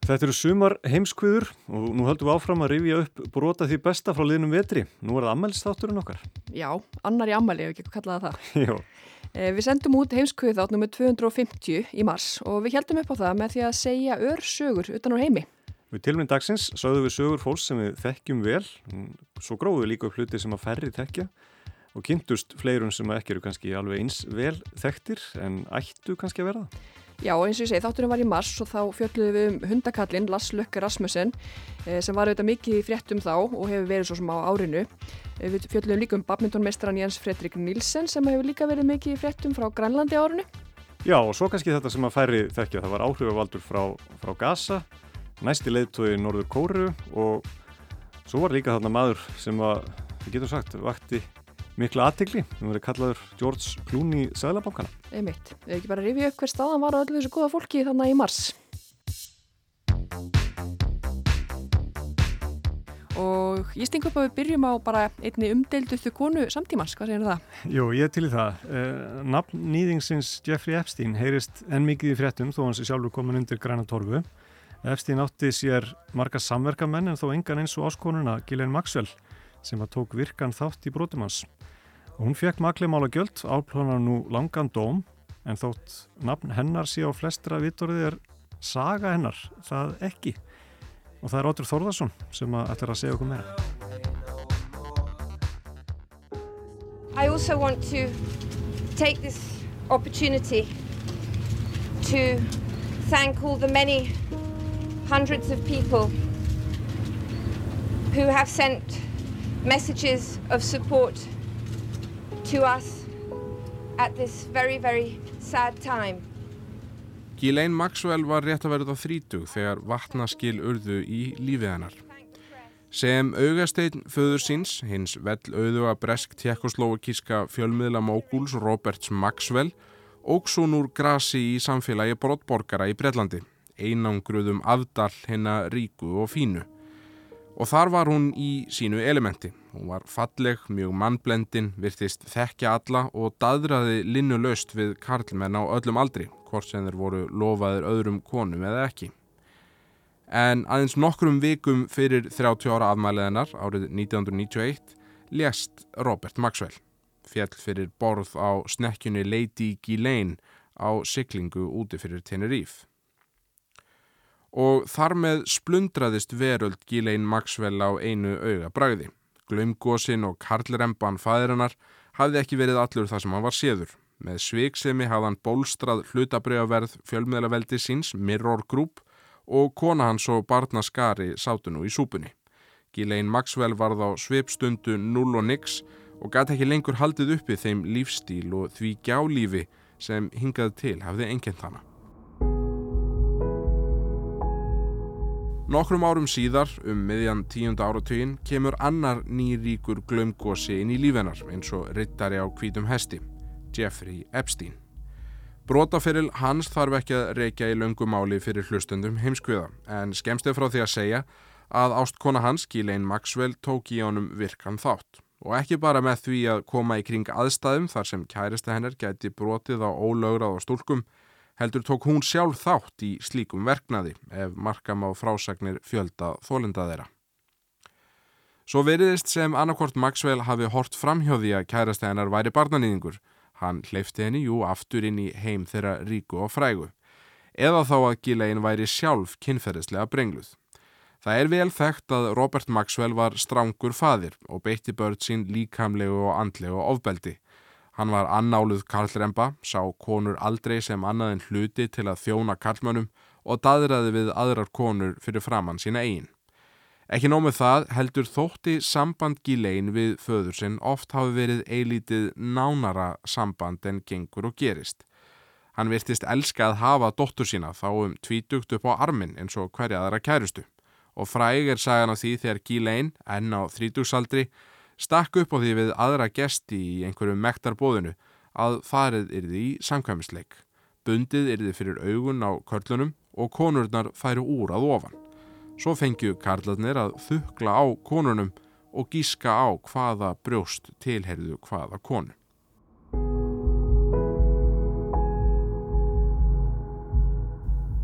Þetta eru sumar heimskviður og nú höldum við áfram að rifja upp brota því besta frá liðnum vetri. Nú er það afmælisþátturinn okkar. Já, annar í afmæli, ef ekki kallaði það. Já. Við sendum út heimskvið þátt númer 250 í mars og við heldum upp á það með því að segja örsögur utan úr heimi. Við tilmynd dagsins sögðum við sögur fólks sem við þekkjum vel, svo gróðum við líka upp hluti sem að færri þekkja og kynntust fleirum sem ekki eru kannski alveg eins vel þekktir en ættu kannski að verða. Já, eins og ég segi, þátturinn var í mars og þá fjölluðum við hundakallinn Lars Løkke Rasmussen sem var auðvitað mikið í fréttum þá og hefur verið svo sem á árinu. Við fjölluðum líka badmintonmeistaran Jens Fredrik Nielsen sem hefur líka verið mikið í fréttum frá Grænlandi á árinu. Já, og svo kannski þetta sem að færri þekkja, það var áhrifavaldur frá Gaza, næsti leiðtogi Norður Kóreu og svo var líka þarna maður sem að, við getum sagt, vakti mikla athygli, það verið kallaður George Clooney Seðlabankana. Einmitt, við ekki bara rifja upp hver staðan var á öllu þessu góða fólki þannig í mars. Og ég sting upp að við byrjum á bara einni umdeildustu konu samtímans, hvað segir það? Jú, ég til í það. Nafn nýðingsins Jeffrey Epstein heyrist enn mikið í fréttum þó hann sé sjálfur komin undir græna torfu. Epstein átti sér marga samverkamenn en þó engan eins og áskonuna Ghislaine Maxwell sem að tók virkan þátt í brotum hans. Og hún fekk makleg málagjöld, afplánar nú langan dóm, en þótt nafn hennar sé á flestra vitorðið saga hennar, það ekki. Og það Oddur Þórðarson sem ætlar að segja okkur meira. I also want to take this opportunity to thank all the many hundreds of people who have sent messages of support to us at this very, very sad time. Ghislaine Maxwell var rétt að verða 30 þegar vatnaskil urðu í lífið hennar. Sem augasteinn föður síns, hins vellauðuga bresk tékkóslóvakíska fjölmiðla móguls Roberts Maxwell, óx hún úr grasi í samfélagi brottborgara í Bretlandi, einangruðum afdal hinna ríku og fínu. Og þar var hún í sínu elementi. Hún var falleg, mjög mannblendin, virtist þekkja alla og daðraði linnulaust við karlmenn á öllum aldri, hvort sem þeir voru lofaðir öðrum konum eða ekki. En aðeins nokkrum vikum fyrir 30 ára afmælið hennar, árið 1991, lést Robert Maxwell. Féll fyrir borð á snekkjunni Lady Ghislaine á siglingu úti fyrir Tenerife. Og þar með splundraðist veröld Ghislaine Maxwell á einu augabragði. Glaumgosin og karlremban faðirinnar hafði ekki verið allur það sem hann var séður. Með sviksemi hafði hann bólstrað hlutabréfaverð fjölmiðlaveldi síns Mirror Group og kona hans og barnaskari sátu nú í súpunni. Ghislaine Maxwell varð á svipstundu 0 og nix og gat ekki lengur haldið uppi þeim lífstíl og því gjálífi sem hingað til hafði einkennt hana. Nokkrum árum síðar, miðjan 10. áratuginn, kemur annar nýríkur glaumgosi inn í líf hennar eins og riddari á hvítum hesti, Jeffrey Epstein. Brotaferil hans þarf ekki að rekja í löngu máli fyrir hlustendum heimskviða, en skemmst er frá því að segja að ástkona hans, Ghislaine Maxwell, tók í honum virkan þátt. Og ekki bara með því að koma í kring aðstæðum þar sem kærasta hennar gæti brotið á ólögrað á stúlkum, heldur tók hún sjálf þátt í slíkum verknaði ef marka má frásagnir fjölda þolenda þeirra. Svo veriðist sem annarkvort Maxwell hafi hort framhjá því að kærasta hennar væri barnaníðingur. Hann hleypti henni aftur inn í heim þeirra ríku og frægu. Eða þá að Ghislaine væri sjálf kynferðislega brengluð. Það er vel þekkt að Robert Maxwell var strangur faðir og beitti börn sín líkamlegu og andlegu ofbeldi. Hann var annáluð karlremba, sá konur aldrei sem annað en hluti til að þjóna karlmönnum og daðraði við aðrar konur fyrir framann sína eigin. Ekki nóg með það, heldur þótti samband Ghislaine við föður sinn oft hafi verið eilítið nánara samband en gengur og gerist. Hann virtist elska að hafa dóttur sína þá 20 upp á arminn eins og hverja aðra kærustu. Og fræg sagan af því þegar Ghislaine, enn á 30-aldri, stakk upp á því við aðra gesti í einhverju mektarbóðinu að farið yrði í samkvæmisleik. Bundið yrði fyrir augun á körlunum og konurnar færu úr að ofan. Svo fengju karlarnir að þukla á konunum og gíska á hvaða brjóst tilheyrðu hvaða konu.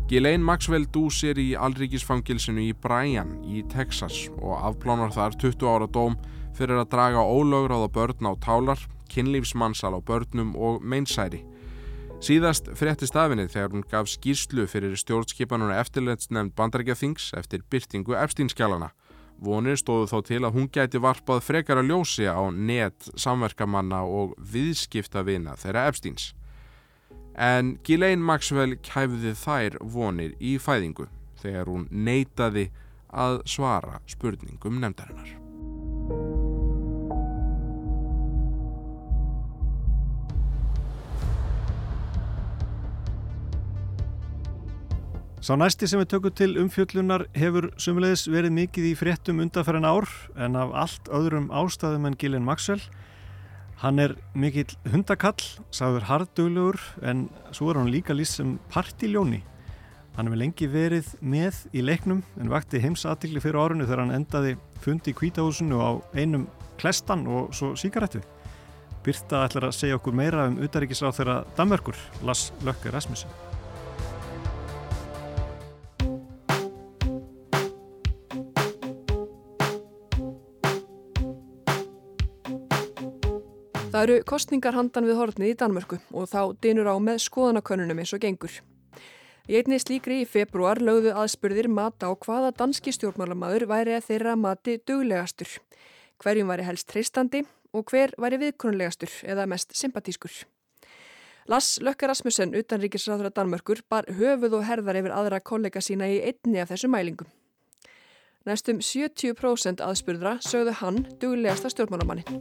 Ghislaine Maxwell dúsir í alríkisfangelsinu í Bryan í Texas og afplánar þar 20 ára dóm fyrir að draga ólögráða börn á tálar, kynlífsmansal á börnum og meinsæri. Síðast fréttist af henni þegar hún gaf skýrslu fyrir stjórnskipanar og eftirlitsnefnd Bandaríkjaþings eftir birtingu Epstein-skjalana. Vonir stóðu þó til að hún gæti varpað frekara ljósi á net samverkamanna og viðskiptavina þeirra Epsteins. En Ghislaine Maxwell kæfði þær vonir í fæðingu þegar hún neitaði að svara spurningum nefndarinnar. Sá næsti sem við tökum til umfjöllunar hefur sömuleiðis verið mikið í fréttum undanfarin ár en af allt öðrum ástæðum en Ghislaine Maxwell. Hann mikill hundakall, sagður harðduglegur en svo hann líka lýst sem partyljóni. Hann hefur lengi verið með í leiknum en vakti heimsathygli fyrir árinu þegar hann endaði fund í Hvítahúsinu á einum klestan og svo sígarettu. Birta ætlar að segja okkur meira utanríkisráðherra Danmerkur, Lars Løkke Rasmussen. Það eru kosningar handan við hornið í Danmörku og þá dynur á með skoðanakönnunum eins og gengur. Í einni slíkri í febrúar lögðu aðspurðir mat á hvaða danski stjórnmálamaður væri að þeirra mati duglegastur, hverjum væri helst treystandi og hver væri viðkunnlegastur eða mest sympatískur. Lars Løkke Rasmussen, utanríkisráðherra Danmörkur, bar höfuð og herðar yfir aðra kollega sína í einni af þessum mælingum. Næstum 70% aðspurðra sögðu hann duglegasta stjórnmálamannin.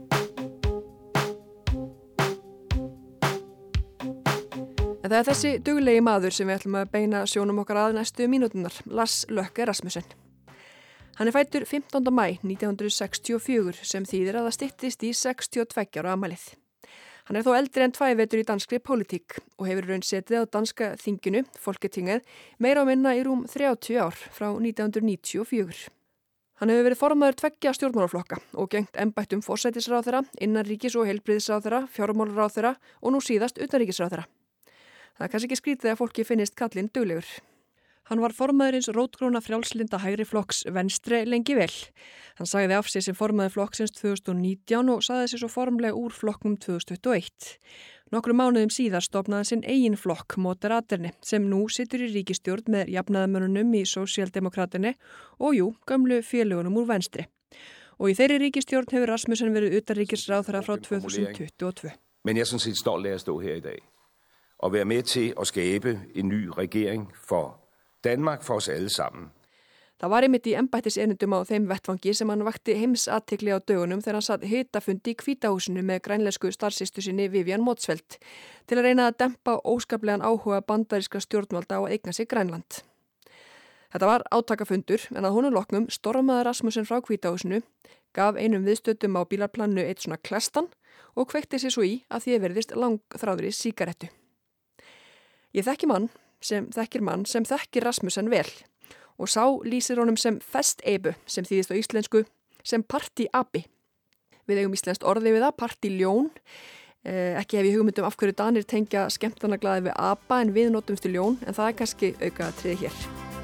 En það þessi duglegi maður sem við ætlum að beina sjónum okkar að næstu mínúturnar, Lars Løkke Rasmussen. Hann fæddur 15. maí 1964 sem þýðir að það styttist í 62 ára afmælið. Hann þó eldri en 2 vetur í danskri pólitík og hefur raun setið á danska þinginu, Folketinget, meira á minna í rúm 30 ár frá 1994. Hann hefur verið formaður 2 stjórnmálaflokka og gegnt embættum forsætisráðherra, innanríkis- og heilbrigðisráðherra, fjármálaráðherra og nú síðast utanríkisráðherra. Það kannski ekki skrítið að fólki finnist kallinn duglegur. Hann var formaður eins rótgróna frjálslynda hægri flokks Venstre lengi vel. Hann sagði af sig sem formaður flokksins 2019 og sagði sig svo formlega úr flokknum 2021. Nokkrum mánuðum síðar stofnaði hann sinn eigin flokk, Moderaterni, sem nú situr í ríkisstjórn með jafnaðarmönnunum í Sósíaldemókratinni og gömlu félugunum úr Venstre. Og í þeirri ríkisstjórn hefur Rasmussen verið utanríkisráðherra frá 2022. Men jeg er sådan set stolt af at stå her i dag og være med til at skabe en ny regering for Danmark, for os alle sammen. Það var einmitt í embættiserindum á þeim vettvangi sem hann vakti heimsathygli á dögunum þegar hann satt hitafundi í Hvítahúsinu með grænlensku starfssystur sinni Vivian Motzfeldt til að reyna að dempa óskaplegan áhuga bandarískra stjórnvalda á að eigna sig Grænland. Þetta var átakafundur en að honum loknum stormaði Rasmussen frá Hvítahúsinu, gaf einum viðstöddum á bílarplannu eitt svona klestan og kveikti sig svo í að því verðist langþráðri sígarettu. Ég þekki mann sem þekkir Rasmussen vel og sá lýsir honum sem festeibu sem þýðist á íslensku sem partyabi. Við eigum íslenskt orði við það, partyljón. Ekki hef ég hugmyndum af hverju Danir tengja skemmtanaglaði við apa en við notumst til ljón en það kannski aukaatriði hér.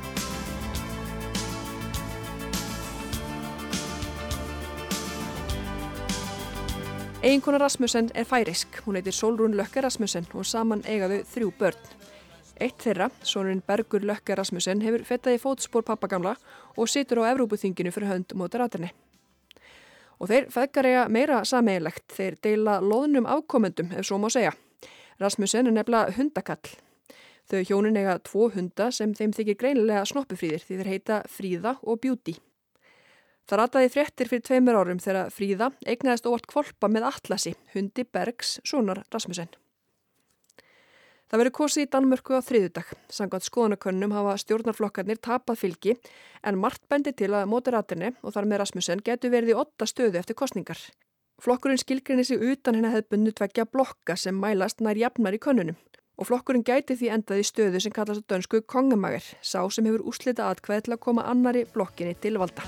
Eiginkona Rasmussen færisk. Hún heitir Solrún Løkke Rasmussen og saman eiga þau 3 börn. Eitt þeirra, sonurinn Bergur Løkke Rasmussen, hefur fetað í fótspor pappagamla og situr á Evrópuþinginu fyrir hönd Moderaterni. Og þeir feðgar eiga meira sameiginlegt. Þeir deila loðnum afkomendum, ef svo má segja. Rasmussen nefnilega hundakall. Þau hjónin eiga 2 hunda sem þeim þykir greinilega snoppufríðir því þeir heita Fríða og Beauty. Það rataði fréttir fyrir 2 árum þegar Fríða eignaðist óvart hvolpa með Atlasi, hundi Bergs, sonar Rasmussen. Það verður kosið í Danmörku á þriðjudag. Samkvæmt skoðanakönnunum hafa stjórnarflokkarnir tapað fylgi en margt bendi til að Moderaterni og þar með Rasmussen getur verið í 8 stöðu eftir kosningar. Flokkurinn skilgreinir sig utan hinna hefðbundnu 2 blokka sem mælast nær jafnar í könnunum og flokkurinn gæti því endað í stöðu sem kallast á dönsku Kongemager, sá sem hefur úrslita atkvæði til að koma annari blokkinni til valda.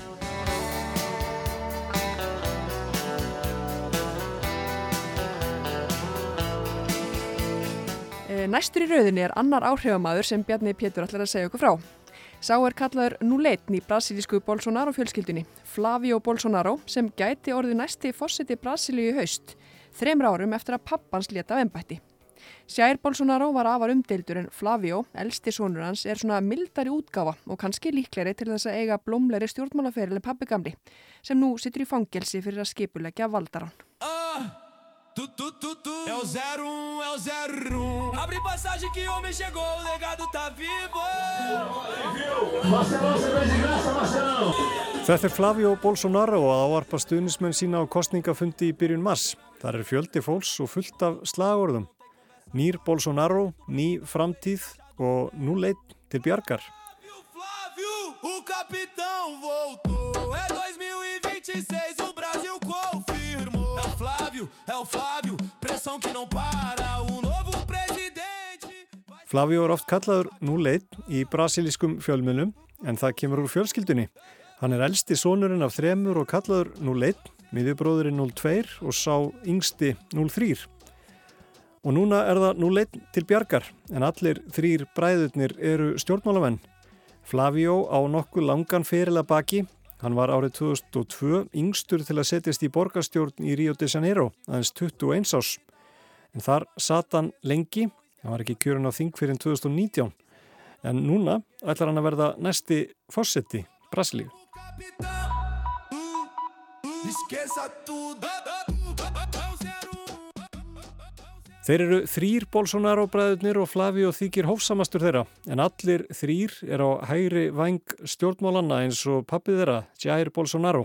Næstur í rauðinni annar áhrifamaður sem Bjarni Pétur ætlar að segja okkur frá. Sá kallaður núleitn í brasilísku Bolsonaro fjölskyldunni, Flávio Bolsonaro, sem gæti orðið næsti forseti Brasilíu í haust, 3 árum eftir að pappans lét af embætti. Jair Bolsonaro var afar umdeildur en Flávio, elsti sonur hans, svona mildari útgáfa og kannski líklegri til þess að eiga blómlegri stjórnmálaferil en pabbi gamli, sem nú situr í fangelsi fyrir að skipuleggja valdarán. É o 01. Abre passagem que homem chegou, o legado tá vivo. Þetta Flávio Bolsonaro að ávarpa stuðningsmenn sína á kosningafundi í byrjun mars. Þar fjöldi fólks og fullt af slagorðum. Nýr Bolsonaro, ný framtíð og núleitn til bjargar. Flávio, o capitão voltou. É 2026, o Brasil confirmou. É o Flávio, pressão que não para. O novo presidente. Flávio oft kallaður núleitn í brasilískum fjölmiðlum en það kemur úr fjölskyldunni. Hann elsti sonurinn af 3 og kallaður núleitn, miðjubróðurinn 02 og sá yngsti 03. Og núna það núleitn til bjargar, en allir 3 bræðurnir eru stjórnmálamenn. Flávio á nokkuð langan feril að baki. Hann var árið 2002 yngstur til að setjast í borgarstjórn í Rio de Janeiro, aðeins 21 árs. En þar sat hann lengi, hann var ekki kjörinn á þing fyrir 2019. En núna ætlar hann að verða næsti forseti Brasilíu. Þeir eru 3 Bolsonaro bræðurnir og Flávio þykir hófsamastur þeirra, en allir 3 á hægri væng stjórnmálanna eins og pappið þeirra, Jair Bolsonaro.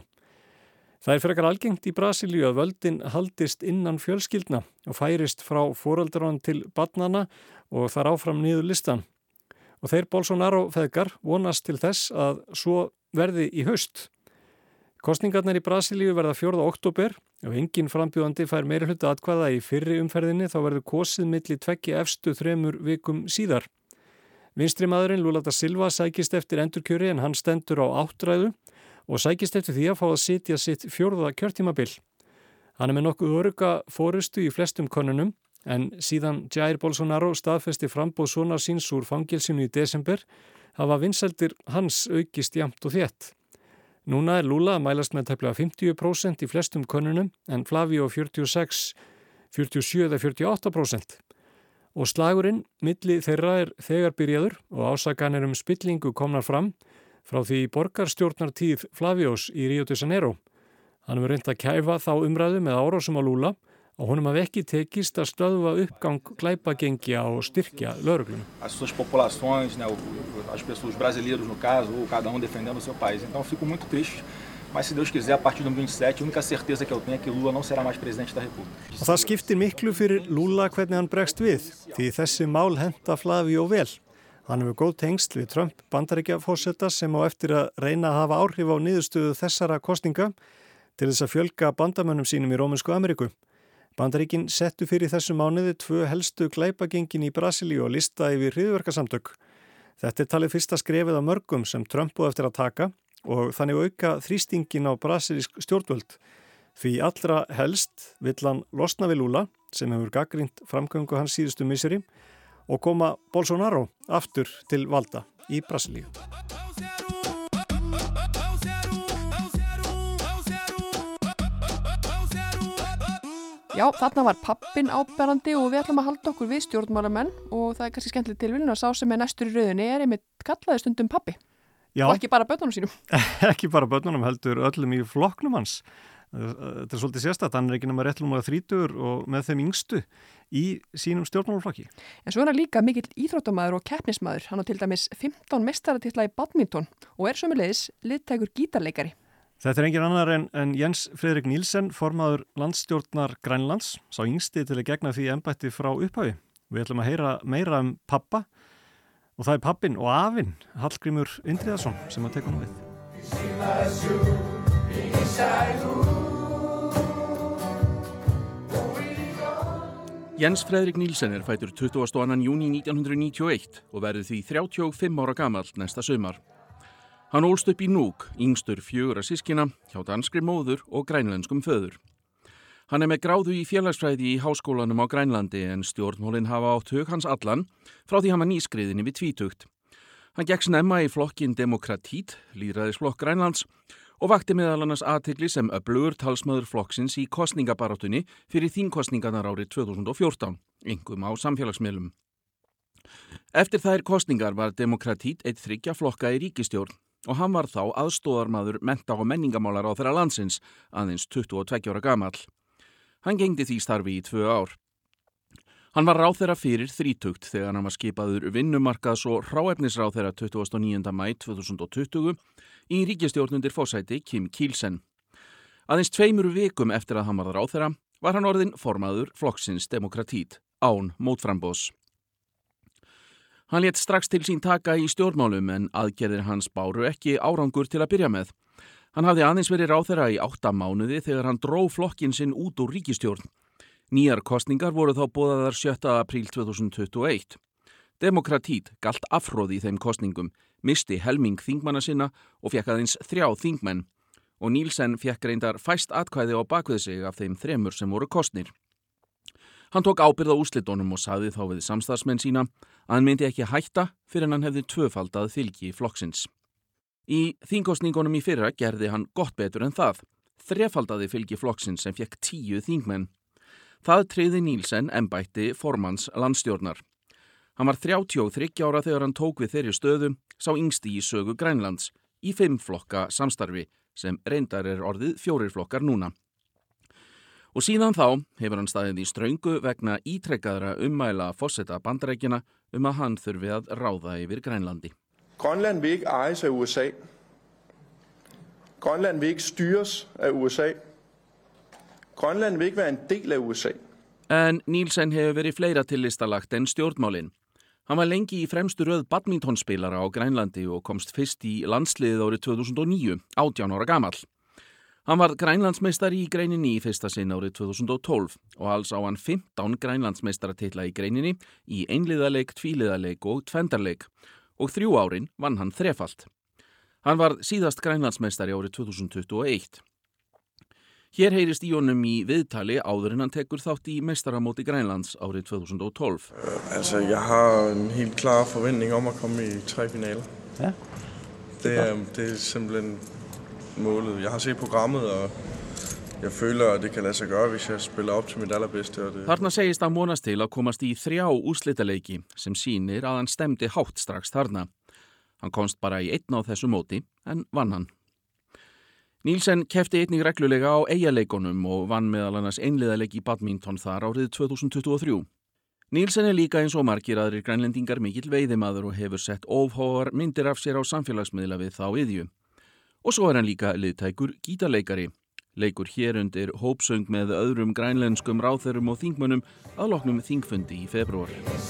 Það frekar algengt í Brasilíu að völdin haldist innan fjölskyldna og færist frá foreldrann til barnanna og þar áfram niður listan. Og þeir Bolsonaro feðgar vonast til þess að svo verði í haust. Kosningarnar í Brasilíu verða 4. október og engin frambjóðandi fær meirihluta atkvæða í fyrri umferðinni þá verður kosið milli 2 efstu 3 vikum síðar. Vinstri maðurinn Lula da Silva sækist eftir endurkjöri en hann stendur á áttræðu og sækist eftir því að fá að sitja sitt 4. kjörtímabil. Hann með nokkuð örugga forystu í flestum könnunum en síðan Jair Bolsonaro staðfesti framboð sonar síns úr fangelsinu í desember hafa vinsældir hans aukist jafnt og þétt. Núna Lula að mælast með tæplega 50% í flestum könnunum en Flávio 46, 47 eða 48%. Og slagurinn milli þeirra þegar byrjaður og ásakanir spillingu komnar fram frá því borgarstjórnartíð Fláviós í Rio de Janeiro. Hann hefur reynt að kæfa þá umræðu með árásum á Lula og honum hafi ekki tekist að stöðva uppgang glæpagengja og styrkja lögregluna. As suas populações, né, as pessoas brasileiros no caso, ou cada defendendo o seu país. Então eu fico muito triste, mas se Deus quiser, a partir de 2027, a única certeza que eu tenho é que Lula não será mais presidente da República. Og það skiptir miklu fyrir Lula hvernig hann bregst við, því þessi mál henta Flávio vel. Hann hefur góð tengsl við Trump Bandaríkjaforseta sem á eftir að reyna að hafa áhrif á niðurstöðu þessara kosninga til þess að fjölga bandamönnum sínum í Rómönsku Ameríku. Bandaríkin settu fyrir þessu mánuði 2 helstu glæpagengin í Brasilíu og lista yfir hryðjuverkasamtök. Þetta talið fyrsta skrefið af mörgum sem Trump búið eftir að taka og þannig auka þrýstingin á brasilísk stjórnvöld. Því allra helst vill hann losna við Lula sem hefur gagnrýnt framgöngu hans síðustu misseri og koma Bolsonaro aftur til valda í Brasilíu. Já, þarna var pappin áberandi og við ætlum að halda okkur við stjórnmálamenn og það kannski skemmtilegt tilviljun að sá sem næstur í rauðinni einmitt kallaði stundum pappi. Já. Og ekki bara börnunum sínum. Ekki bara börnunum, heldur öllum í flokknum hans. Þetta svolítið sérstætt, hann ekki nema rétt rúmlega 30 og með þeim yngstu í sínum stjórnmálaflokki. En svo hann líka mikill íþróttamaður og keppnismaður. Hann á til dæmis 15 meistaratitla í badminton og sömuleiðis liðtækur gítarleikari. Þetta engin annar en Jens Fredrik Nielsen, formaður landsstjórnar Grænlands, sá yngsti til að gegna því embætti frá upphafi. Við ætlum að heyra meira pappa og það pappin og afinn Hallgrímur Indriðarsson sem að teka hann við. Jens Fredrik Nielsen fæddur 22. júní 1991 og verður því 35 ára gamall næsta sumar. Hann ólst upp í Nuuk, yngstur 4 systkina, hjá danskri móður og grænlenskum föður. Hann með gráðu í félagsfræði í háskólanum á Grænlandi en stjórnmálin hafa átt hug hans allan frá því hann var nýskriðin yfir tvítugt. Hann gekk snemma í flokkin Demokratít, lýðræðisflokk Grænlands, og vakti meðal annars athygli sem öflugur talsmaður flokksins í kosningabaráttunni fyrir þingkosningarnar árið 2014, einkum á samfélagsmiðlum. Eftir þær kosningar var Demokratít einn 3 flokka í ríkisstjórn og hann var þá aðstoðarmaður mennta- og menningamálaráðherra landsins, aðeins 22 ára gamall. Hann gegndi því starfi í 2 ár. Hann var ráðherra fyrir þrítugt þegar hann var skipaður vinnumarkaðs- og hráefnisráðherra 29. maí 2020 í ríkisstjórn undir forsæti Kim Kielsen. Aðeins 2 vikum eftir að hann var ráðherra var hann orðinn formaður flokksins Demokratít, án mótframboðs. Hann lét strax til sín taka í stjórnmálum en aðgerðir hans báru ekki árangur til að byrja með. Hann hafði aðeins verið ráðherra í 8 mánuði þegar hann dró flokkinn sinn út úr ríkisstjórn. Nýjar kosningar voru þá boðaðar 7. apríl 2021. Demokratít galt afhroð í þeim kosningum, misti helming þingmanna sinna og fekk aðeins 3 þingmenn og Nielsen fekk reyndar fæst atkvæði á bakvið sig af þeim 3 sem voru kosnir. Hann tók ábyrgð á úrslitunum og sagði þá við samstarfsmenn sína að hann myndi ekki hætta fyrir en hann hefði 2-faldað fylgi flokksins. Í þingkosningunum í fyrra gerði hann gott betur en það, 3-faldaði fylgi flokksins sem fekk 10 þingmenn. Það tryggði Nielsen embætti formanns landsstjórnar. Hann var 33 ára þegar hann tók við þeirri stöðu, sá yngsti í sögu Grænlands, í 5 flokka samstarfi, sem reyndar orðið 4 flokkar núna. Og síðan þá hefur hann staðið í ströngu vegna ítrekkaðra ummæla forseta Bandaríkjanna að hann þurfi að ráða yfir Grænlandi. Grønland vil ikke ejes af USA. Grønland vil ikke styres af USA. Grønland vil ikke være en del af USA. En Nielsen hefur verið fleira til listalagt en stjórnmálin. Hann var lengi í fremstu röð badmintonspilara á Grænlandi og komst fyrst í landsliðið árið 2009, 18 ára gamall. Hann var grænlandsmeistari í greininni í fyrsta sinn árið 2012 og alls á hann 15 grænlandsmeistaratitla í greininni í einliðaleik, tvíliðaleik og tvendarleik og 3 árin vann hann 3-falt. Hann var síðast grænlandsmeistari árið 2021. Hér heyrist í honum í viðtali áður en hann tekur þátt í meistaramóti Grænlands árið 2012. Jeg har en helt klar forventning om at komme i 3 finaler. Ja. Det simpelthen målet. Jeg har set programmet, og jeg føler, at det kan lade sig gøre, hvis jeg spiller op til mit allerbedste. Þarna segist hann vonast til að komast í 3 úrslitaleiki sem sýnir að hann stemdi hátt strax þarna. Hann komst bara í 1 á þessu móti, en vann hann. Nielsen keppti einnig reglulega á Eyjaleikunum og vann meðal annars einliðaleik í badminton þar árið 2023. Nielsen líka eins og margir aðrir grænlendingar mikill veiðimaður og hefur sett ofháar myndir af sér á samfélagsmiðla við þá iðju. Og svo hann líka liðtækur gítarleikari. Leikur hér undir hópsöng með öðrum grænlenskum ráðherrum og þingmönnum að loknum þingfundi í febrúar.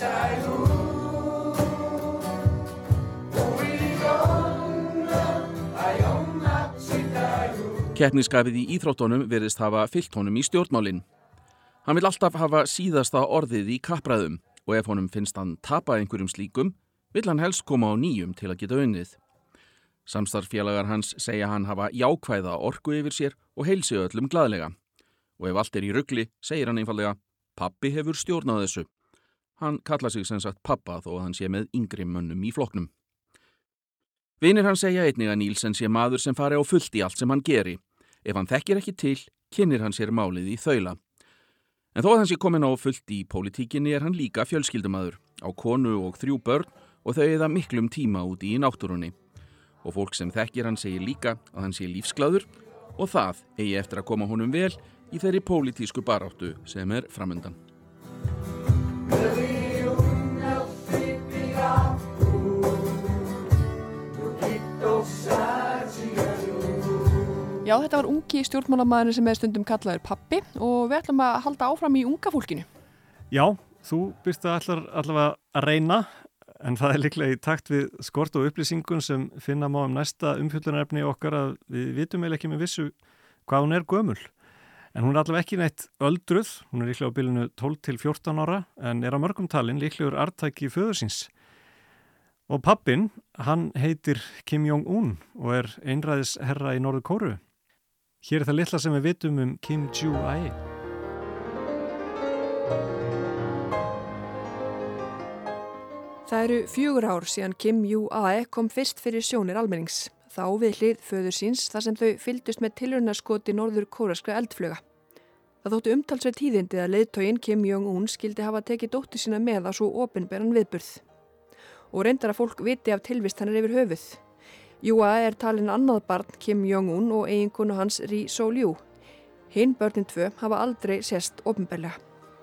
Keppnisskapið í íþróttunum virðist hafa fylgt honum í stjórnmálin. Hann vil alltaf hafa síðasta orðið í kappræðum og ef honum finnst hann tapa einhverjum slíkum, vill hann helst koma á nýjum til að geta unnið. Samstarfsfélagar hans segja hann hafa jákvæða orku yfir sér og heilsi öllum glaðlega. Og ef allt í rugli, segir hann einfallega, pappi hefur stjórnað þessu. Hann kallar sig sem sagt pappa þó að hann sé með yngri mönnum í flokknum. Vinir hann segja einnig að Nielsen sé maður sem fari á fullt í allt sem hann geri. Ef hann þekkir ekki til, kynnir hann sér málið í þaula. En þó að hann sé komin á fullt í pólitíkinni hann líka fjölskyldumaður, á konu og 3 börn og þau eyða miklum tíma úti í náttúrunni. Og fólk sem þekkir hann segir líka að hann sé lífsglaður og það eigi eftir að koma honum vel í þeirri pólitísku baráttu sem framundan. Já, þetta var ungi stjórnmálamaðurinn sem stundum kallaður pappi og við ætlum að halda áfram í unga fólkinu. Já, þú byrst allavega að reyna, en það líklega í takt við skort og upplýsingun sem finna má næsta umfjöllunarefni okkar að við vitum eiginlega ekki með vissu hvað hún gömul. En hún allavega ekki neitt öldruð, hún líklega á bilinu 12 til 14 ára, en á mörgum talin líklegur arftaki föður síns. Og pappin, hann heitir Kim Jong-un og einræðisherra í Norður Kóreu. Hér það litla sem við vitum Kim Joo-ae. Það eru 4 ár síðan Kim Jong-un kom fyrst fyrir sjónir almennings, þá við hlið föður síns þar sem þau fylgdust með tilraunaskoti norður-kóreska eldfluga. Það þótti umtalsverð tíðindi að leiðtoginn Kim Jong-un skildi hafa tekið dóttur sína með á svo opinberan viðburð. Og reyndar að fólk viti af tilvist hennar yfir höfuð. Jong-un talin annað barn Kim Jong-un og eiginkonu hans Ri Sol-ju. Hin börnin 2 hafa aldrei sést opinberlega.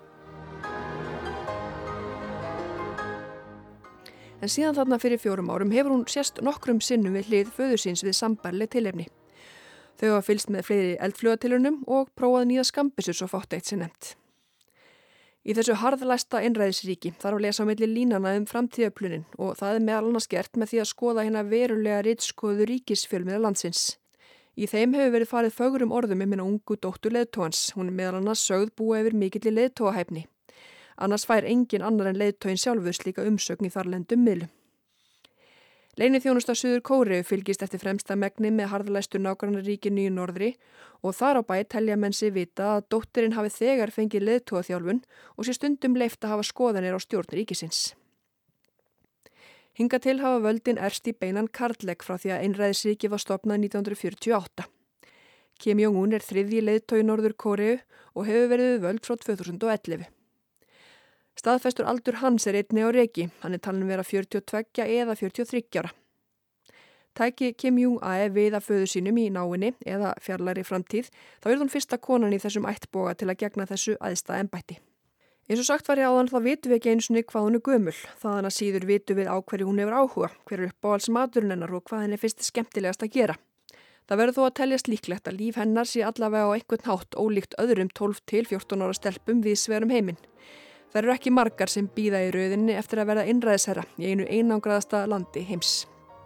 En síðan þarna fyrir 4 árum hefur hún sést nokkrum sinnum við hlið föður síns við sambærileg tilefni. Þau hafa fylgst með fleiri eldflugatilraunum og prófað nýja skambissur svo fátt eitt sé nefnt. Í þessu harðlæsta einræðisríki þarf að lesa á milli línana framtíðarplunin og það meðal annars gert með því að skoða hérna verulega ritskoðu ríkisfjölmiðla landsins. Í þeim hefur verið farið fögrum orðum minna ungu dóttur leiðtogans. Hún meðal annars sögð búa yfir mikilli leiðtogahæfni. Annars fær engin annar en leiðtoginn sjálfur slíka umsögn í þarlendum miðlum. Leyniþjónusta Suður Kóreu fylgist eftir fremsta megni með harðlæstu nágrannaríkinu í norðri og þar á bæ telja menn sig vita að dóttirinn hafi þegar fengið leiðtogaþjálfun og sé stundum leyft að hafa skoðanir á stjórn ríkisins. Hingað til hafa völdin erst í beinan karllegg frá því að einræðisríki var stofnað 1948. Kim Jong-un 3. leiðtogi Norður Kóreu og hefur verið við völd frá 2011. Staðfestur aldur hans einnig á reki, hann talin vera 42 eða 43 ára. Tæki Kim Jong-un við að föður sínum í náinni eða fjarlægri framtíð, þá hún fyrsta konan í þessum ættboga til að gegna þessu æðsta embætti. Eins og sagt var ég áðan þá vitum við ekki einu sinni hvað hún gömul, þaðan að síður vitum við á hverju hún hefur áhuga, hver uppáhalds maturinn hennar og hvað henni finnst skemmtilegast að gera. Það verður þó að teljast líklegt að líf hennar sé allavega á einhvern hátt ólíkt öðrum 12 til 14 ára stelpum víðsvegar heiminn. Það eru ekki margar sem bíða í röðinni eftir að verða einræðisherra í einu einangraðasta landi heims.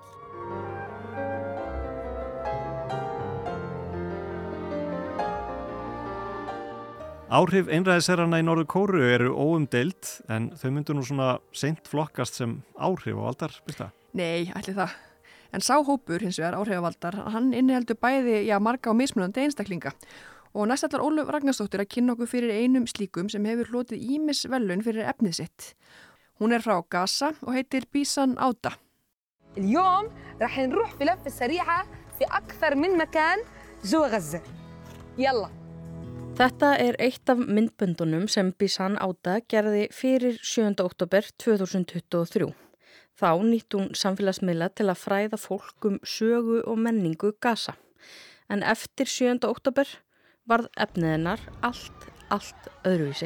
Áhrif einræðisherrana í Norður Kóreu eru óumdeild en þau myndu nú svona seint flokkast sem áhrif á valdar, Birta? Nei, ætli það. En sá hópur hins vegar áhrifavaldar, hann inniheldur bæði marga og mismunandi einstaklinga. Og næst ætlar Ólöf Ragnarsdóttir að kynna okkur fyrir einum slíkum sem hefur hlotið ýmis verðlaun fyrir efnið sitt. Hún frá Gaza og heitir Bisan Auda. اليوم رح نروح في لفة سريعة في أكثر من مكان جوا غزة. يلا. Þetta eitt af myndböndunum sem Bisan Auda gerði fyrir 7. október 2023. Þá nýtti hún samfélagsmiðla til að fræða fólk sögu og menningu Gaza. En eftir 7. október varð efnið hennar allt öðruvísi.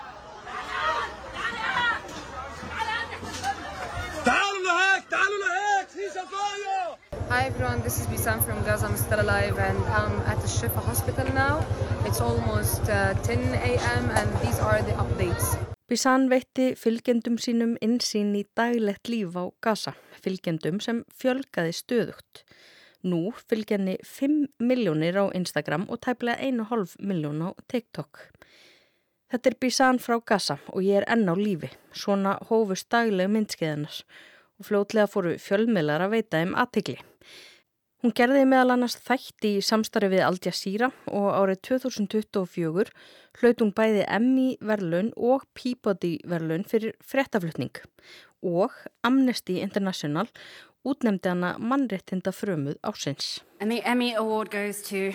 Hi everyone, this is Bisan from Gaza. I'm still alive and I'm at the Shifa hospital now. It's almost 10 a.m. and these are the updates. Bisan veitti fylgjendum sínum innsýn í daglegt líf á Gaza, fylgjendum sem fjölgaði stöðugt. Nú fylgja henni 5 milljónir á Instagram og tæplega 1,5 milljón á TikTok. Þetta Bisan frá Gaza og ég enn á lífi. Svona hófust daglega myndskeiðarnar og fljótlega fóru fjölmiðlar að veita athygli. Hún gerði meðal annars þætti í samstarfi við Al Jazeera og árið 2024 hlaut hún bæði Emmy verðlaun og Peabody verðlaun fyrir fréttaflutning og Amnesty International útnefndi hana mannréttinda frömuð ársins. And the Emmy Award goes to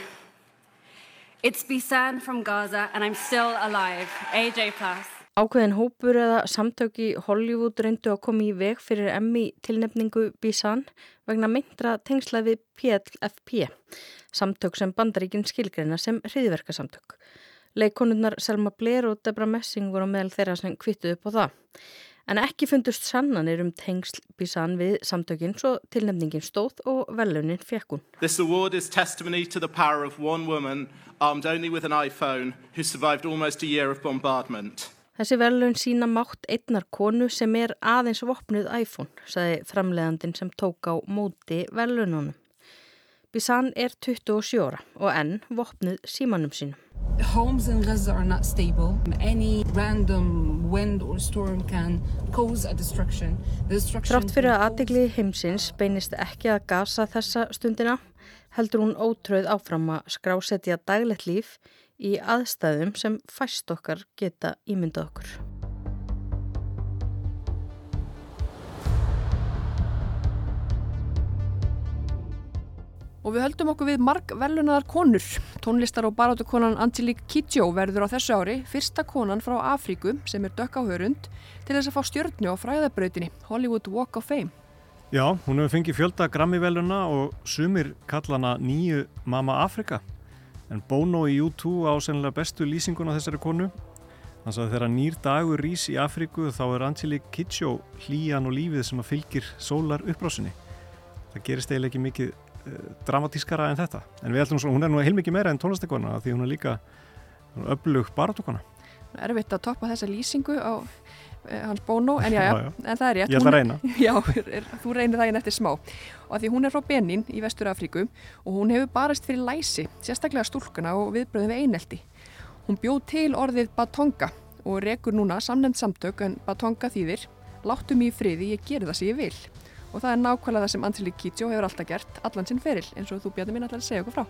It's Bisan from Gaza and I'm still alive, AJ+. Ákveðin hópur eða samtök í Hollywood reyndu að koma í veg fyrir Emmy tilnefningu Bisan vegna meintra tengsla við PFLP, samtök sem Bandaríkin skilgreina sem hryðjuverkasamtök. Leikkonurnar Selma Blair og Debra Messing voru meðal þeirra sem kvittuðu upp á það. En ekki fundust sannanir tengsl Bisan við samtökin svo tilnefningin stóð og verðlaunin fékk hún. This award is testimony to the power of one woman armed only with an iPhone who survived almost a year of bombardment. Þessi verðlaun sína mátt einnar konu sem aðeins vopnuð iPhone, sagði framleiðandinn sem tók á móti verðlaununum. Bisan 27 ára og enn vopnuð símanum sínum. Homes in Gaza are not stable. Any random wind or storm can cause a destruction. Þrátt fyrir að athygli heimsins beinist ekki að Gaza þessa stundina, heldur hún ótröð áfram að skrásetja daglegt líf í aðstæðum sem fæst okkar geta ímyndað okkur. Og við höldum okkur við margverðlaunaðar konur. Tónlistar- og baráttukonan Angelique Kidjo verður á þessu ári fyrsta konan frá Afríku sem dökk á hörund til þess að fá stjörnu á fræðabrautinni Hollywood Walk of Fame. Já, hún hefur fengið fjölda Grammy-verðlauna og sumir kalla hana nýju Mamma Afrika. En Bono í U2 á sennilega bestu lýsinguna þessari konu. Hann sagði þegar nýr dagur rís í Afríku þá Angelique Kidjo hlýjan og lífið sem fylgir sólar upprásinni. Það gerist eiginlega ekki mikið dramatískara en þetta. En við heldum svo, hún nú heilmikið meira en tónlistakona því hún líka öflug baráttukona. Erfitt að toppa þessa lýsingu á hans Bono, en já, en það rétt. Ég ætla að reyna. Já, þú reynir það eftir smá. Og því hún frá Benin í Vestur-Afríku og hún hefur barist fyrir læsi, sérstaklega stúlkuna og viðbröðum við einelti. Hún bjó til orðið Batonga og rekur núna samnefnd samtök en Batonga þýðir láttu mig í friði, ég geri það sem ég vil. Og það nákvæmlega það sem Angelique Kidjo hefur alltaf gert, allan sinn feril, eins og þú Bjarni minn ætlar að segja okkur frá.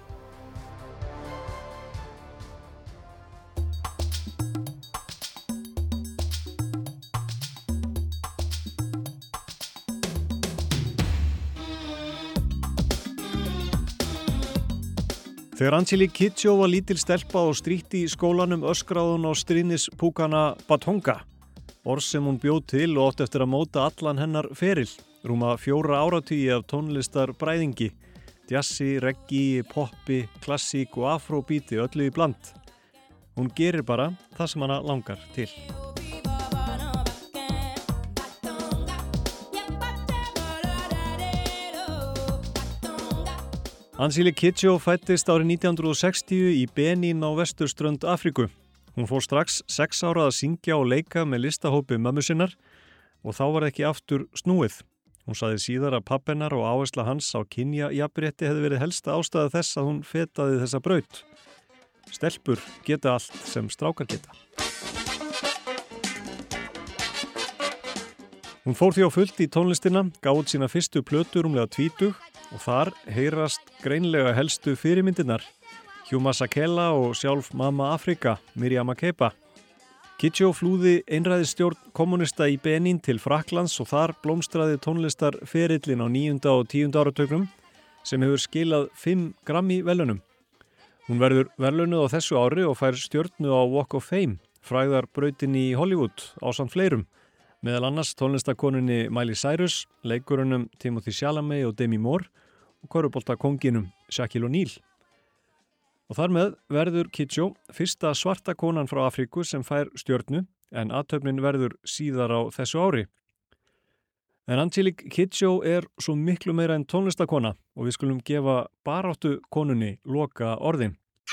Þegar Angelique Kidjo var lítil stelpa og strítti í skólanum öskraði hún á stríðnispúkana Batonga, orð sem hún bjó til og átti eftir að móta allan hennar feril. Rúma 4 áratugi af tónlistar bræðingi, jazzi, reggae, poppi, klassík og afróbíti öllu í bland. Hún gerir bara það sem hana langar til. Angelique Kidjo fæddist árið 1960 í Benin á vesturströnd Afríku. Hún fór strax 6 ára að syngja og leika með listahópi mömmu sinnar og þá var ekki aftur snúið. Hún sagði síðar að pabbi hennar og áhersla hans á kynjajafnrétti hefði verið helsta ástæða þess að hún fetaði þessa braut. Stelpur geta allt sem strákar geta. Hún fór því á fullt í tónlistina, gaf út sína fyrstu plötu rúmlega 20 og þar heyrast greinlega helstu fyrirmyndirnar. Hugh Masekela og sjálf Mamma Afrika, Miriam Makeba. Kidjo flúði einræðisstjórn kommunista í Benin til Frakklands og þar blómstraði tónlistarferillin á 9. og 10. áratugnum sem hefur skilað 5 Grammy-verðlaunum. Hún verður verðlaunuð á þessu ári og fær stjörnu á Walk of Fame, frægðarbrautinni í Hollywood ásamt fleirum, meðal annars tónlistakonunni Miley Cyrus, leikurunum Timothy Chalamet og Demi Moore og körfuboltakonginum Shaquille O'Neal. Og þar með verður Kidjo fyrsta svarta konan frá Afríku sem fær stjörnu en athöfnin verður síðar á þessu ári. En Angelique Kidjo svo miklu meira en tónlistakona og við skulum gefa baráttu konunni loka orðin.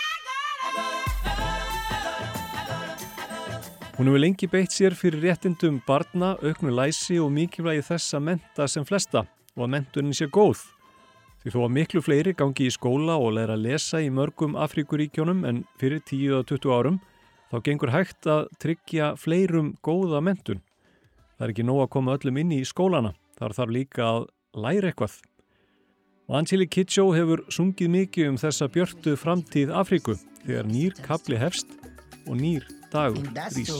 Hún hefur lengi beitt sér fyrir réttindum barna, auknu læsi og mikilvægi þess að mennta sem flesta og að menntunin sé góð. Því þó að miklu fleiri gangi í skóla og læra að lesa í mörgum Afríkuríkjónum en fyrir 10-20 árum, þá gengur hægt að tryggja fleirum góða menntun. Það ekki nóg að koma öllum inn í skólana, þar þarf líka að læra eitthvað. Og Angelique Kidjo hefur sungið mikið þessa björtu framtíð Afríku þegar nýr kafli hefst og nýr dagur rís.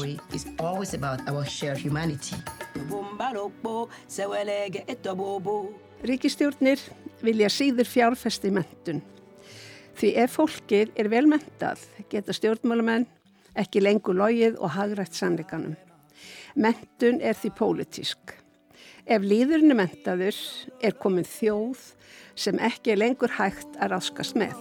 Ríkisstjórnir vilja síður fjárfesta í menntun. Því ef fólkið vel menntað geta stjórnmálamenn ekki lengur logið og hagrætt sannleikanum. Menntun því pólitísk. Ef líðurinn menntaður komin þjóð sem ekki lengur hægt að ráskast með.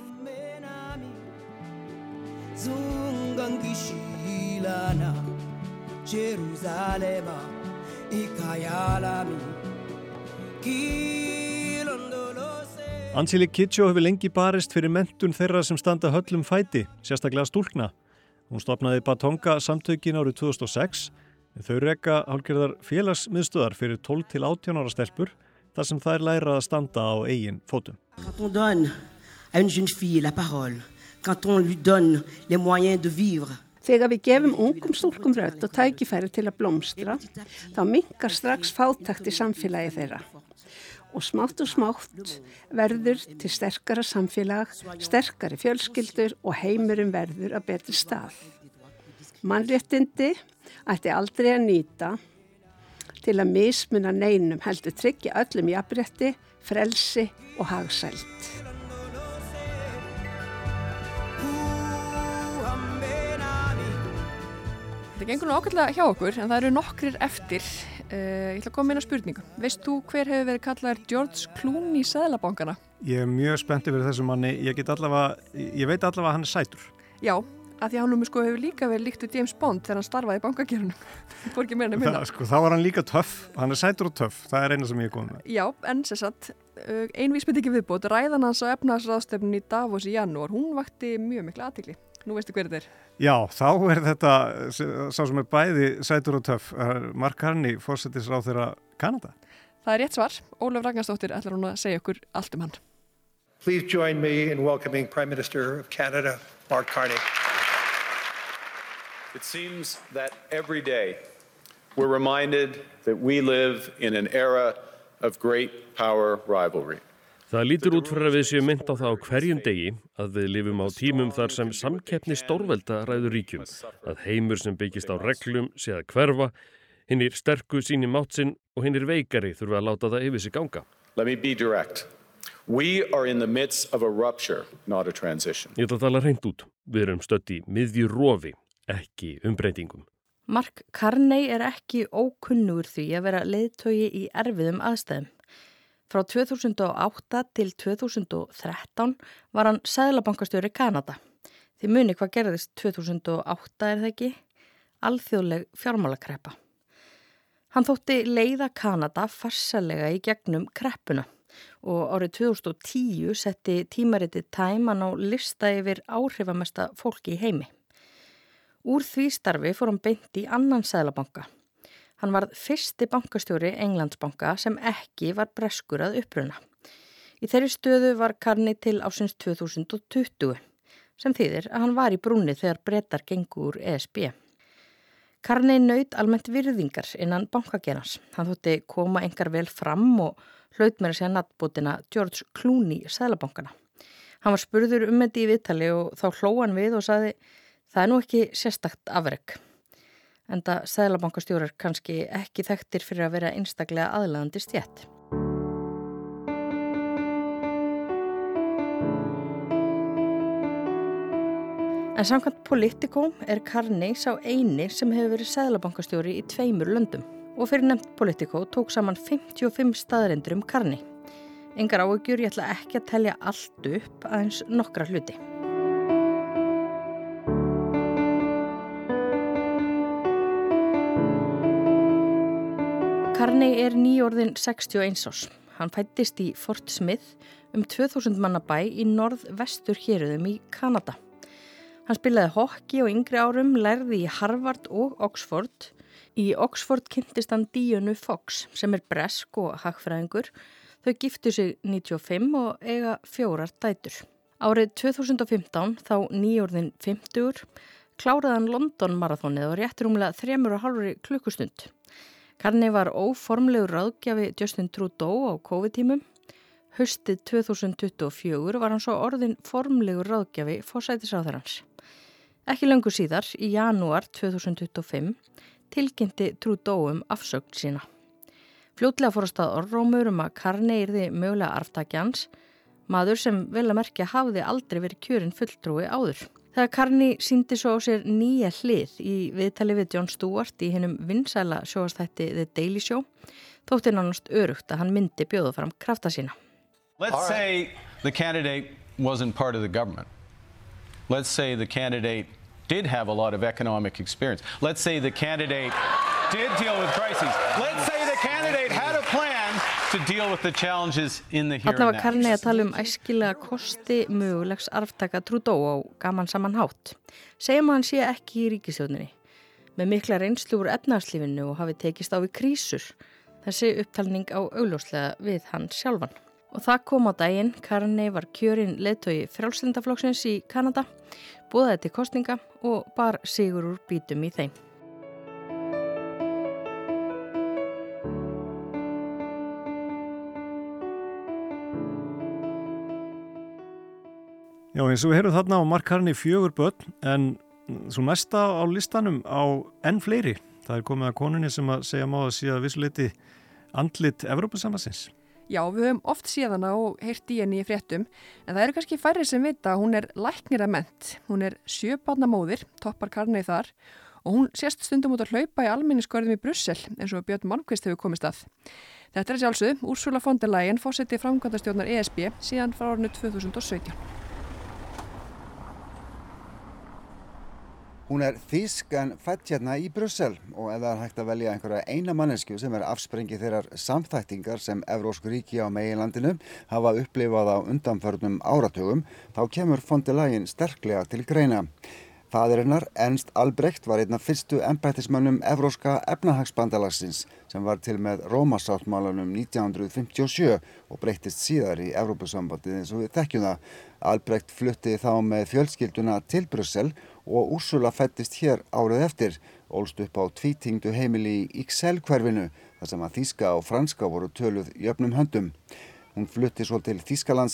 Angelique Kidjo hefur lengi barist fyrir menntun þeirra sem standa höllum fæti, sérstaklega stúlkna. Hún stofnaði Batonga samtökin árið 2006, en þau reka hálfgerðar félagsmiðstöðar fyrir 12 til 18 ára stelpur, þar sem þær læra að standa á eigin fótum. Quand on donne à une jeune fille la parole, quand on lui donne les moyens de vivre. Þegar við gefum ungum stúlkum rödd og tækifæri til að blómstra, þá minnkar strax fátækt í samfélagi þeirra. Og smátt verður til sterkara samfélag, sterkari fjölskyldur og heimurinn verður að betri stað. Mannréttindi ætti aldrei að nýta til að mismuna neinum, heldur tryggja öllum jafnrétti, frelsi og hagsæld. Það gengur nú ágætlega hjá okkur en það eru nokkrir eftir. Ég ætla að koma inn á spurningu. Veist þú hver hefur verið kallaður George Clooney seðlabankana? Ég er mjög spenntið fyrir þessu manni. Ég veit allavega að hann er sætur. Já, af því að hann hefur líka verið líkt við James Bond þegar hann starfaði í bankagerunum. Fór ekki meira en minna. Þá var hann líka töff. Hann er sætur og töff. Það er eina sem ég er komið með. Já, en sem sagt, ein vísbendingi viðbót, ræðan hans á efnahagsráðstefnunni í Davos í janúar, hún vakti mjög mikla athygli. Nú veistu hver þetta er? Já, þá er þetta sá sem er bæði sætur og töff, Mark Carney, forsætisráðherra Kanada. Það er rétt svar. Ólöf Ragnarsdóttir ætlar hún að segja okkur allt hann. Please join me in welcoming Prime Minister of Canada, Mark Carney. It seems that every day we're reminded that we live in an era of great power rivalry. Það lítur út fyrir að við séum mynd á það á hverjum degi að við lifum á tímum þar sem samkeppni stórvelda ræður ríkjum, að heimur sem byggist á reglum sé að hverfa, hinnir sterku síni mátt sinn og hinnir veikari þurfa að láta það yfir sig ganga. Let me be direct. We are in the midst of a rupture, not a transition. Ég ætla að tala hreint út. Við erum stödd í miðju rofi, ekki umbreytingum. Mark Carney er ekki ókunnugur því að vera leiðtogi í erfiðum aðstæðum. Frá 2008 til 2013 var hann seðlabankastjóri Kanada. Þið muni hvað gerðist 2008 er það ekki? Alþjóðleg fjármálakreppa. Hann þótti leiða Kanada farsalega í gegnum kreppuna og árið 2010 setti tímaritið Time hann á lista yfir áhrifamesta fólki í heimi. Úr því starfi fór hann beint í annan seðlabanka. Hann varð fyrsti bankastjóri Englandsbanka sem ekki var breskur að uppruna. Í þeirri stöðu var Carney til ársins 2020, sem þýðir að hann var í brúnni þegar Bretar gengu úr ESB. Carney naut almennt virðingar innan bankagerans. Hann þótti koma engar vel fram og hlaut meira sér nafnbótina George Clooney seðlabankana. Hann var spurður þetta í viðtali og þá hló hann við og sagði, það er nú ekki sérstakt afrek. Enda seðlabankastjórar kannski ekki þekktir fyrir að vera einstaklega aðlaðandi stétt. En samkvæmt Politico er Carney sá eini sem hefur verið seðlabankastjóri í 2 löndum og fyrir nefnt Politico tók saman 55 staðreyndir Carney. Engar áhyggjur, ég ætla ekki að telja allt upp aðeins nokkra hluti. Carney er nýorðinn 61 árs. Hann fæddist í Fort Smith 2000 manna bæ í norðvestur héruðum í Kanada. Hann spilaði hokki á yngri árum, lærði í Harvard og Oxford. Í Oxford kynntist hann Diönu Fox sem er bresk og hagfræðingur. Þau giftu sig 95 og eiga 4 dætur. Árið 2015, þá nýorðinn 50, kláraði hann London marathonið og rétt rúmlega 3,5 klukkustund. Carney var óformlegur ráðgjafi Justin Trudeau á COVID-tímum. Haustið 2024 var hann svo orðinn formlegur ráðgjafi forsætisráðherrans. Ekki löngu síðar, í janúar 2025, tilkynnti Trudeau afsögn sína. Fljótlega fór að stað orðrómur að Carney yrði mögulega arftaki hans, maður sem vel að merkja hafði aldrei verið kjörinn fulltrúi áður. Þegar Carney sýndi svo á sér nýja hlið í viðtali við Jon Stewart í hinum vinsæla sjónvarpsþætti The Daily Show, þótti nánast örugt að hann myndi bjóða fram krafta sína. Let's say the candidate wasn't part of the government. Let's say the candidate did have a lot of economic experience. Let's say the candidate did deal with crises. Let's say the candidate had a plan to deal with the challenges in the here and now. Þarna var Carney að tala æskilega kosti mögulegs arftaka Trudeau á gaman saman hátt. Segjum að hann sé ekki í ríkisstjórninni. Með mikla reynslu úr efnahagslífinu og hafi tekist á við krísur. Þessi upptalning á augljóslega við hann sjálfan. Og það kom á daginn, Carney var kjörinn leiðtogi Frjálslyndaflokksins í Kanada, boðaði til kosninga og bar sigur úr bítum í þeim. Já, eins og við heyrðum þarna á Mark Carney 4 börn, en svo næsta á listanum á enn fleiri. Það er komið að konunni sem að segja má að sé að vissuleiti andlit Evrópusambandsins. Já, við höfum oft séð hana og heyrt í henni í fréttum, en það eru kannski færri sem vita að hún er lækniramennt. Hún er 7 barna móðir, toppar Carney þar, og hún sést stundum út að hlaupa í almenningsgörðum í Brussel eins og Björn Malmquist hefur komist að. Þetta sjálfsögðu Ursula von der Leyen forseti framkvæmdastjórnar ESB síðan frá árinu 2017. Hún þýsk en fædd hérna í Brussel og ef það hægt að velja einhverja eina manneskju sem afsprengi þeirrar samþættingar sem evrópsk ríki á meginlandinu hafa upplifað á undanförnum áratugum, þá kemur von der Leyen sterklega til greina. Faðir hennar, Ernst Albrecht, var einn af fyrstu embættismönnum Evrópska efnahagsbandalagsins sem var til með Rómasáttmálanum 1957 og breyttist síðar í Evrópusambandið eins og við þekkjum það. Albrecht flutti þá með fjölskylduna til Brussel og Ursula fæddist hér árið eftir, ólst upp á tvítyngdu heimili í Ixelles-hverfinu þar sem að þýska og franska voru töluð jöfnum höndum. Hún flutti svo til Þýskalands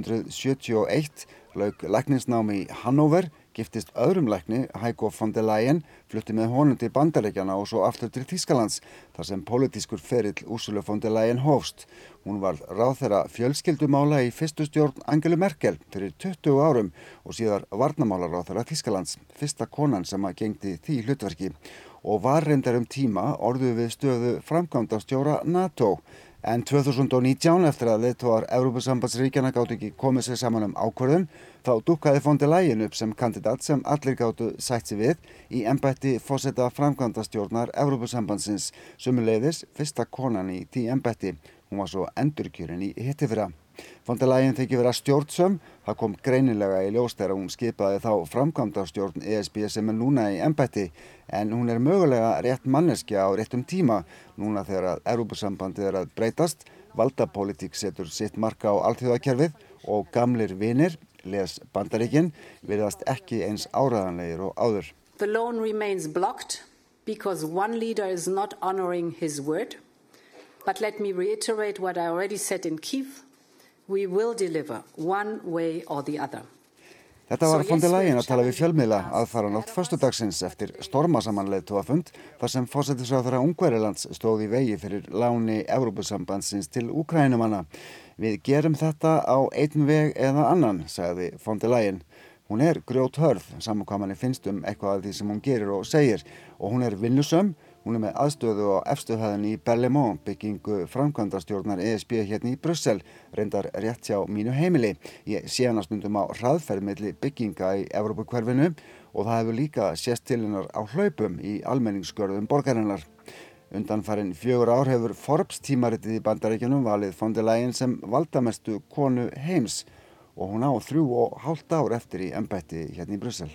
1971, lauk læknisnámi í Hannover, giftist öðrum lækni, Heiko von der Leyen, flutti með honum til Bandaríkjanna og svo aftur til Þýskalands, þar sem pólitískur ferill Ursula von der Leyen hófst. Hún var ráðherra fjölskyldumála í fyrstu stjórn Angelu Merkel fyrir 20 árum og síðar varnarmálaráðherra Þýskalands, fyrsta konan sem að gegndi því hlutverki og var reyndar tíma orðuð við stöðu framkvæmdastjóra NATO. En 2019, eftir að leiðtogar Evrópusambandsríkjanna gátu ekki komið sér saman ákvörðun, þá dúkkaði von der Leyen upp sem kandidat sem allir gátu sætt sig við í embætti forseta framkvæmdastjórnar Evrópusambandsins, sömuleiðis fyrsta konan í því embætti. Hún var svo endurkjörin í hittifyrra. Von der Leyen þykir vera stjórnsöm, það kom greinilega í ljós þegar hún skipaði þá framkvæmdastjórn ESB sem núna í embætti, en hún mögulega rétt manneskja á réttum tíma, núna þegar að Evrópusambandið að breytast, valdapólitík setur sitt marka á alþjóðakerfið og gamlir vinir, les Bandaríkin, virðast ekki eins áræðanlegir og áður. The loan remains blocked because one leader is not honoring his word, but let me reiterate what I already said in Kyiv. We will deliver one way or the other. Þetta var von der Leyen að tala við fjölmiðla aðfaranótt föstudagsins eftir stormasamanleiðtogafund þar sem forsætisráðherra Ungverjalands stóð í vegi fyrir láni Evrópusambandsins til Úkraínumanna. Við gerum þetta á einn veg eða annan, sagði von der Leyen. Hún grjóthörð, saman hvað manni finnst eitthvað af því sem hún gerir og segir, og hún vinnusöm. Hún með aðstöðu á efstu hæðinni í Berlaymont, byggingu framkvæmdastjórnar ESB hérna í Brussel, reyndar rétt hjá mínu heimili. Ég sé hana stundum á hraðferð milli bygginga í Evrópuhverfinu og það hefur líka sést til hennar á hlaupum í almenningsgörðum borgarinnar. Undanfarin 4 ár hefur Forbes tímaritið í Bandaríkjunum valið von der Leyen sem valdamestu konu heims og hún á 3,5 ár eftir í embætti hérna í Brussel.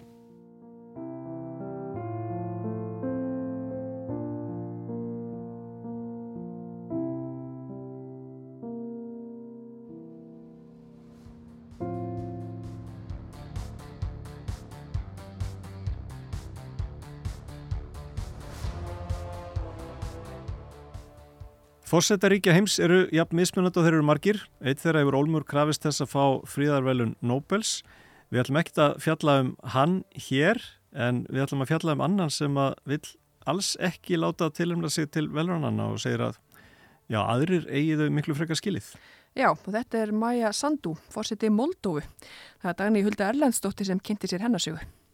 Forsetaríkja heims jafn mismunandi og þeir margir. Einn þeirra hefur ólmur krafist þess að fá friðarverðlaun Nóbels. Við ætlum ekkert að fjalla hann hér, en við ætlum að fjalla annan sem að vill alls ekki láta tilnefna sig til verðlaunanna og segir að aðrir eigi þau miklu frekar skilið. Já, og þetta Maja Sandu, forseti Moldóvu. Það Dagný Hulda Erlendsdóttir sem kynnti sér hennar sögu.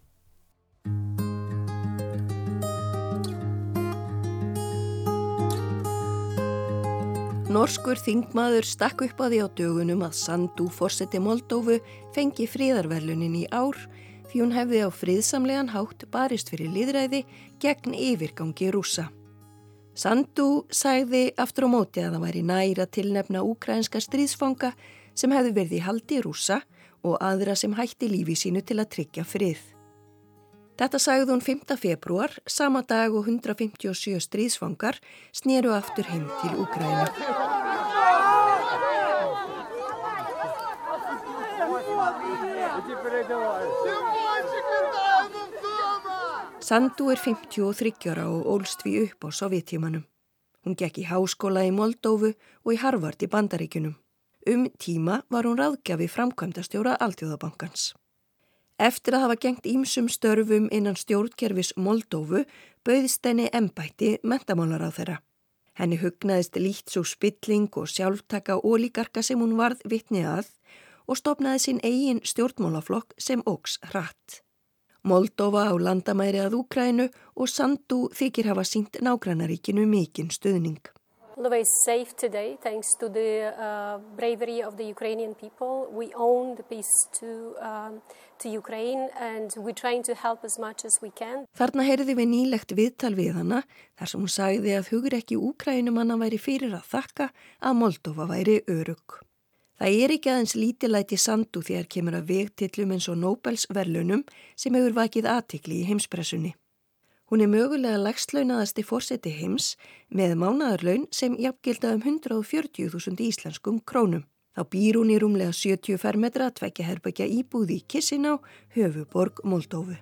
Norskur þingmaður stakk upp á því á dögunum að Sandu forseti Moldóvu fengi friðarverðlaunin í ár því hún hefði á friðsamlegan hátt barist fyrir lýðræði gegn yfirgangi Rússa. Sandu sagði aftur á móti að það væri nær að tilnefna úkraínska stríðsfanga sem hefði verið í haldi Rússa og aðra sem hætti lífi sínu til að tryggja frið. Þetta sagði hún 5. febrúar, sama dag og 157 stríðsfangar snéru aftur heim til Úkraínu. Sandu 53 ára og ólst því upp á Sovéttímanum. Hún gekk í háskóla í Moldóvu og í Harvard í Bandaríkjunum. Tíma var hún ráðgjafi framkvæmdastjóra Alþjóðabankans. Eftir að hafa gegnt ýmsum störfum innan stjórnkerfis Moldóvu bauðist henni embætti menntamálaráðherra. Henni hugnaðist lítt svo spilling og sjálftaka ólígarka sem hún varð vitni að og stofnaði sinn eigin stjórnmálaflokk sem óx hratt. Moldova á landamæri að Úkraínu og Sandu þykir hafa sýnt nágrannaríkinu mikinn stuðning. Moldova is safe today thanks to the bravery of the Ukrainian people. We own the peace to Ukraine and we're trying to help as much as we can. Þarna heyrði við nýlegt viðtal við hana þar sem hún sagði að hugrekki Úkraínumanna væri fyrir að þakka að Moldova væri örugg. Það ekki aðeins lítillæti Sandu þegar kemur að vegtillum eins og Nóbelsverðlaunum sem hefur vakið athygli í heimspressunni. Hún mögulega lægstlaunaðasti forseti heims með mánaðarlaun sem jafngilda 140.000 íslenskum krónum. Þá býr hún í rúmlega 70 fermetra 2 herbergja íbúð í Chisinau, höfuðborg Moldóvu.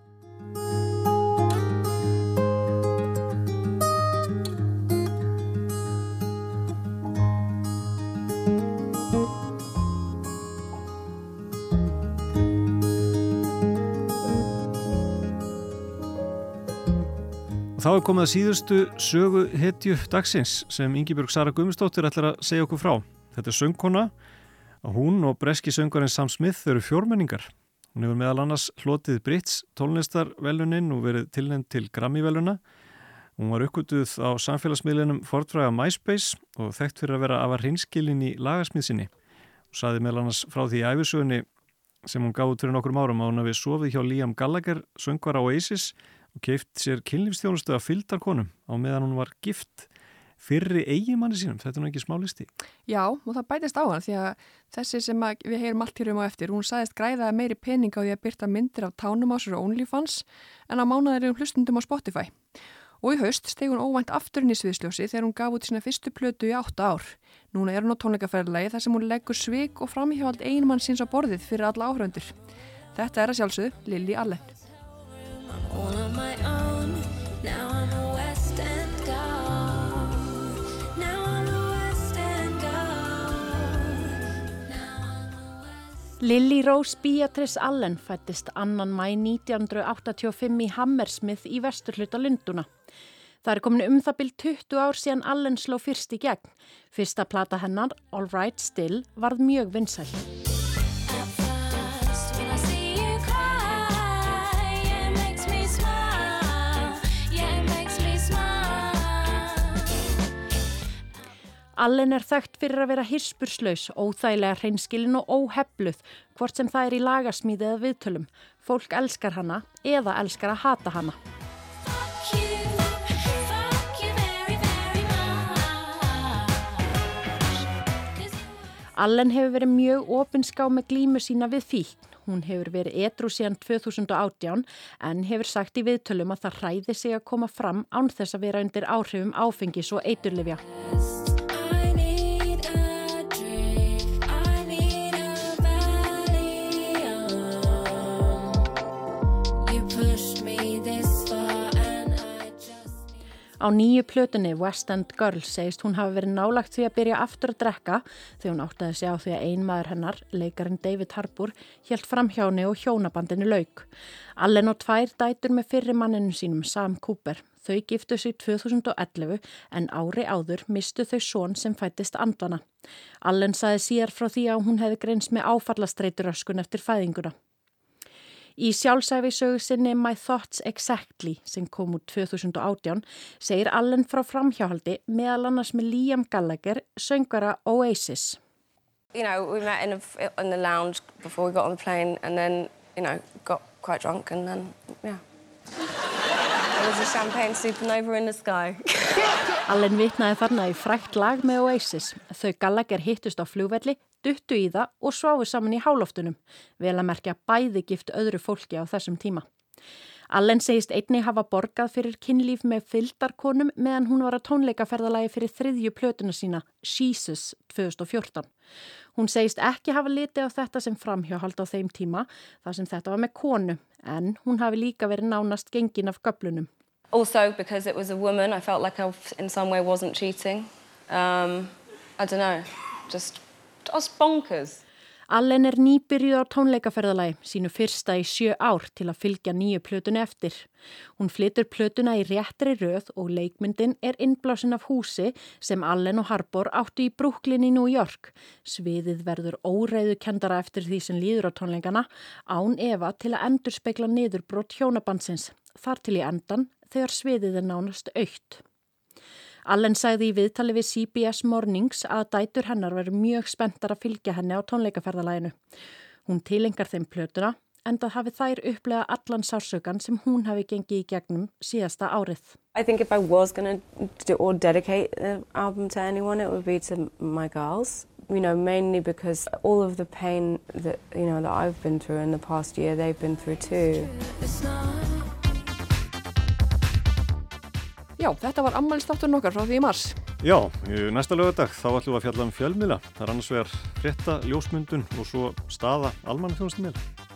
Þá komið að síðustu sögu hetju dagsins sem Ingibjörg Sara Guðmundsdóttir ætlar að segja okkur frá. Þetta söngkona og hún og breski söngvarinn Sam Smith eru fjórmenningar. Hún hefur meðal annars hlotið Brits tónlistarvelunin og verið tilnefnd til Grammy-veluna. Hún var uppgötuð á samfélagsmiðlinum fornfræga MySpace og þekkt fyrir að vera afar hreinskilin í lagarsmíðsinni. Hún sagði meðal annars frá því í ævisögunni sem hún gaf út fyrir nokkrum árum að hún hafi sofið hjá Liam Gallagher, söngvara Oasis, og keypt sér kynlífsþjónustu af fylgdarkonum á meðan hún var gift fyrri eiginmanni sínum. Þetta nú ekki smá listi. Já, og það bætist á hann því að þessi sem við heyrum allt hér á eftir, hún sagðist græða meiri pening á því að byrta myndir af tánum á sér og OnlyFans en á mánaðarlegum hlustundum á Spotify. Og í haust steg hún óvænt aftur inn í sviðsljósi þegar hún gaf út sína fyrstu plötu í 8 ár. Núna hún á tónleikaferðalagi þar sem hún leggur svik og framhjáhald eiginmann síns á borðið fyrir alla áhörfundur. Þetta að sjálfsögðu Lily Allen. Lily Rose Beatrice Allen fættist 2. maí 1985 í Hammersmith í vesturhluta Lundúna. Það komin það bil 20 ár síðan Allen sló fyrst í gegn. Fyrsta plata hennar, All Right Still, varð mjög vinsæl. Allen þekkt fyrir að vera hispurslaus, óþægilega hreinskilin og óhefluð, hvort sem það í lagarsmíði eða viðtölum. Fólk elskar hana eða elskar að hata hana. Allen hefur verið mjög opinská með glímu sína við fíkn. Hún hefur verið edrú síðan 2018 en hefur sagt í viðtölum að það hræði sig að koma fram án þess að vera undir áhrifum áfengis og eiturlyfja. Á nýju plötunni West End Girl segist hún hafi verið nálægt því að byrja aftur að drekka þegar hún áttaði sig á því að einmaður hennar, leikarinn David Harbour, hélt fram hjá henni og hjónabandinu lauk. Allen og 2 dætur með fyrri manninu sínum, Sam Cooper. Þau giftu sig 2011 en ári áður mistu þau son sem fættist andvana. Allen sagði síðar frá því að hún hefði greinst með áfallastreituröskun eftir fæðinguna. Í sjálfsævisögu sinni My Thoughts Exactly sem kom út 2018 segir Allen frá framhjáhaldi meðal annars með Liam Gallagher, söngvara Oasis. We met in the lounge before we got on the plane and then, got quite drunk and then, There was a champagne supernova in the sky. Allen vitnaði þarna í frægt lag með Oasis. Þau Gallagher hittust á flugvelli, duttu í það og sváfu saman í háloftunum, vel að merkja bæði gift öðru fólki á þessum tíma. Allen segist einnig hafa borgað fyrir kynlíf með fylgdarkonum meðan hún var á tónleikaferðalagi fyrir 3. plötuna sína, Jesus 2014. Hún segist ekki hafa litið á þetta sem framhjáhald á þeim tíma, þar sem þetta var með konu, en hún hafi líka verið nánast gengin af göflunum. Also, because it was a woman, I felt like I in some way wasn't cheating. I don't know, just bonkers. Allen nýbyrjuð á tónleikaferðalagi, sínu fyrsta í 7 ár til að fylgja nýju plötunni eftir. Hún flytur plötuna í réttri röð og leikmyndin innblásin af húsi sem Allen og Harbor áttu í Brooklyn í New York. Sviðið verður óreiðukendara eftir því sem líður á tónleikana, án efa til að endurspegla niðurbrot hjónabandsins, þar til í endan þegar sviðið nánast autt. Allen sagði í viðtali við CBS Mornings að dætur hennar veru mjög spenntar að fylgja henni á tónleikaferðalaginu. Hún tilengar þeim plötuna, enda hafi þær upplega allan sársaukan sem hún hafi gengið í gegnum síðasta árið. I think if I was going to dedicate the album to anyone, it would be to my girls. You know, mainly because all of the pain that, that I've been through in the past year, they've been through too. Já, þetta var afmælisþátturinn okkar frá því í mars. Já, næsta laugardag þá ætlum við að fjalla fjölmiðla. Það annars vegar frétta, ljósmyndun og svo staða almannaþjónustumiðla.